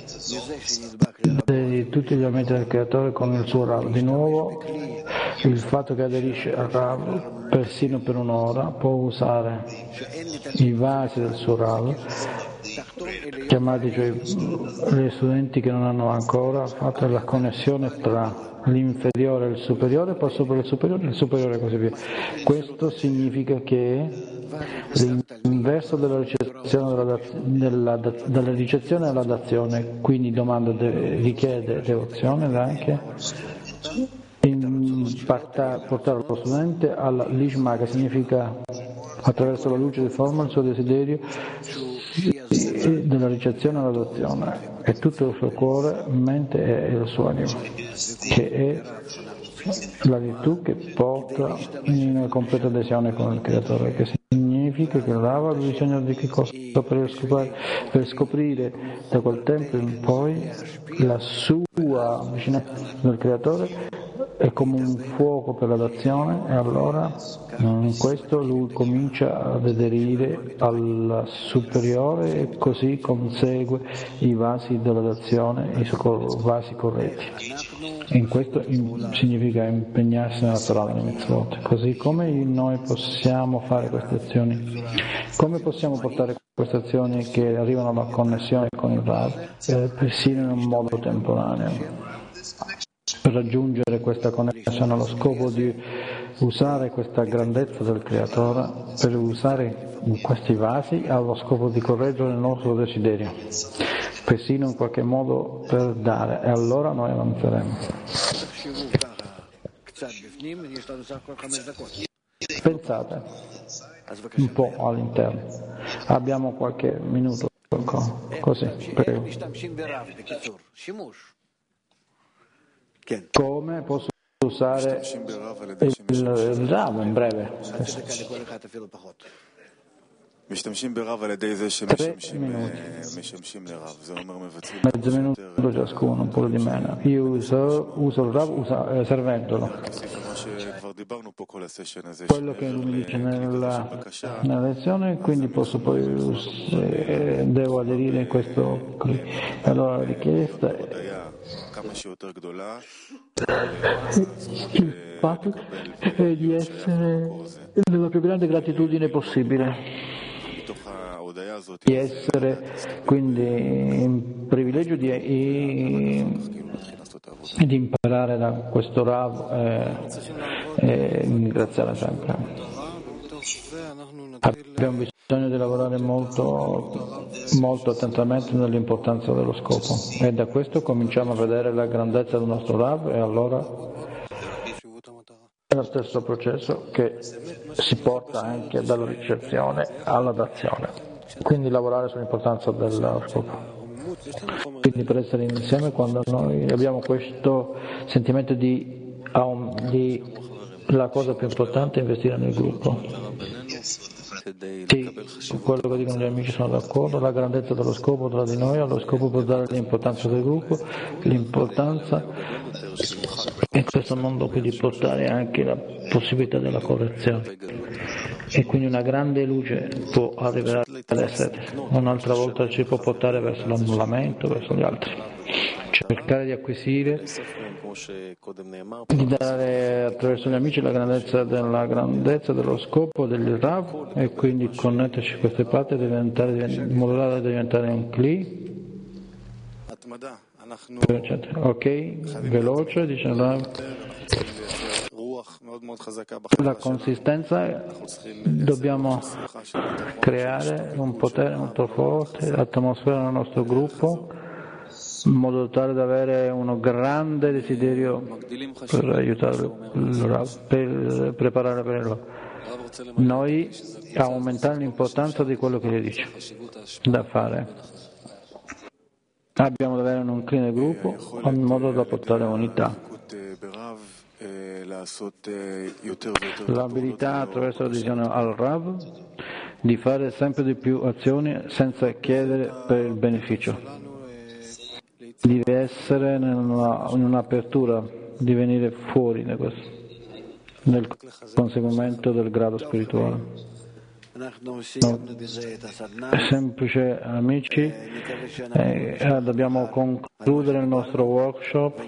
di tutti gli elementi del Creatore con il suo Rav. Di nuovo il fatto che aderisce al Rav persino per un'ora può usare i vasi del suo Rav, chiamati cioè gli studenti che non hanno ancora fatto la connessione tra l'inferiore e il superiore, poi sopra il superiore e così via. Questo significa che l'inverso della ricezione dalla ricezione alla dazione, quindi domanda richiede devozione ed anche portare lo studente alla lishma, che significa attraverso la luce di forma il suo desiderio della ricezione all'adozione e tutto il suo cuore, mente e il suo anima, che è la virtù che porta in completa adesione con il Creatore, che significa che Rava ha bisogno di che cosa? Per scoprire da quel tempo in poi la sua vicinanza del Creatore è come un fuoco per l'adozione e allora in questo lui comincia ad aderire al superiore e così consegue i vasi dell'adozione, i vasi corretti. In questo significa impegnarsi nella Torah delle mitzvot. Così come noi possiamo fare queste azioni? Come possiamo portare queste azioni che arrivano alla connessione con il Rav, persino in un modo temporaneo? Per raggiungere questa connessione allo scopo di usare questa grandezza del Creatore, per usare questi vasi allo scopo di correggere il nostro desiderio, persino in qualche modo per dare, e allora noi avanzeremo. Pensate un po' all'interno, abbiamo qualche minuto ancora, così, prego. Come posso usare il Rav in breve? 3 minuti, mezzo minuto ciascuno, un po' di meno. Io uso il Rav servendolo. Quello che lui mi dice nella lezione, quindi posso poi devo aderire a questo. Allora la richiesta il fatto è di essere nella più grande gratitudine possibile, di essere quindi in privilegio di imparare da questo Rav e ringraziare sempre. Abbiamo bisogno di lavorare molto attentamente nell'importanza dello scopo e da questo cominciamo a vedere la grandezza del nostro Rav e allora è lo stesso processo che si porta anche dalla ricezione alla dazione, quindi lavorare sull'importanza dello scopo. Quindi per essere insieme, quando noi abbiamo questo sentimento di la cosa più importante è investire nel gruppo. Sì, su quello che dicono gli amici sono d'accordo, la grandezza dello scopo tra di noi, allo scopo per dare l'importanza del gruppo, l'importanza in questo mondo qui di portare anche la possibilità della correzione. E quindi una grande luce può arrivare all'essere, un'altra volta ci può portare verso l'annullamento, verso gli altri. Cercare di acquisire, di dare attraverso gli amici la grandezza dello scopo del Rav e quindi connetterci a queste parti in modo da diventare un Kli. Ok, veloce, dice Rav. La consistenza, dobbiamo creare un potere molto forte, l'atmosfera nel nostro gruppo, in modo tale da avere uno grande desiderio per aiutare per preparare per loro. Noi aumentare l'importanza di quello che gli dice da fare. Abbiamo da avere un clean gruppo in modo da portare unità. L'abilità attraverso la visione al Rav di fare sempre di più azioni senza chiedere per il beneficio. Deve essere in un'apertura, di venire fuori da questo, nel conseguimento del grado spirituale. Semplice amici, dobbiamo concludere il nostro workshop,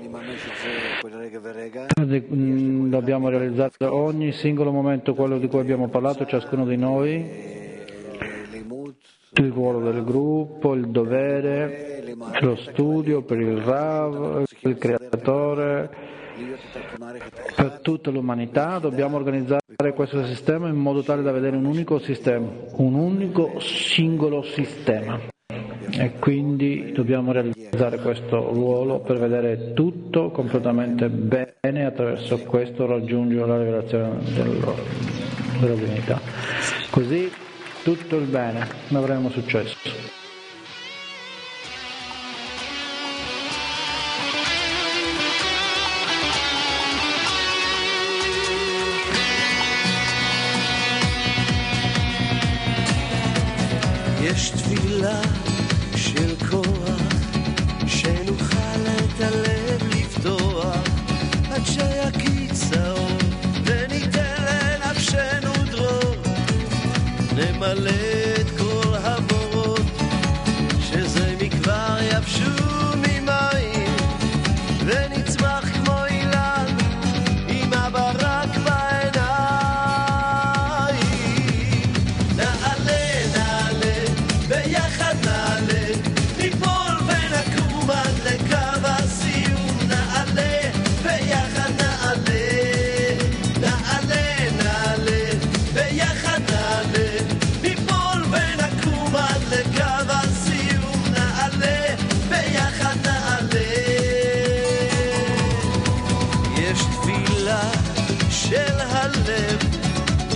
dobbiamo realizzare ogni singolo momento quello di cui abbiamo parlato ciascuno di noi, il ruolo del gruppo, il dovere, lo studio per il Rav, il Creatore, per tutta l'umanità. Dobbiamo organizzare questo sistema in modo tale da vedere un unico sistema, un unico singolo sistema, e quindi dobbiamo realizzare questo ruolo per vedere tutto completamente bene, attraverso questo raggiungere la rivelazione della divinità. Così tutto il bene, avremo successo. יש תפילה של כוח שנוכל את הלב לפתוח עד שיקיץ האור וניתן לנפשנו דרור נמלא את כל הבורות שזה מכבר יבשו ממים ונצמח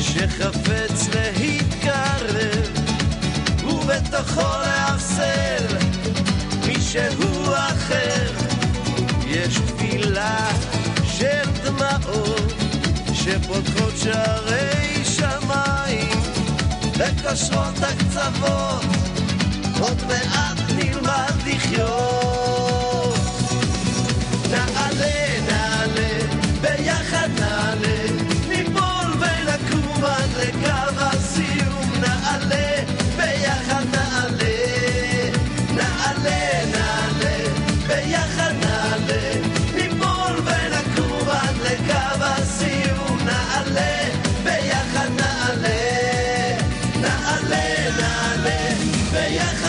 שחפץ להתקרב ובתוכו להפסל מישהו אחר. יש תפילה של דמעות שפותחות שערי שמיים וקושרות הקצוות, עוד מעט נלמד לחיות. נעלה, נעלה, ביחד נעלה, ניפול ונקום עד לקו הסיום. נעלה, ביחד נעלה, נעלה, נעלה, ביחד נעלה, ניפול ונקום עד לקו הסיום. נעלה, ביחד נעלה, נעלה, נעלה, ביחד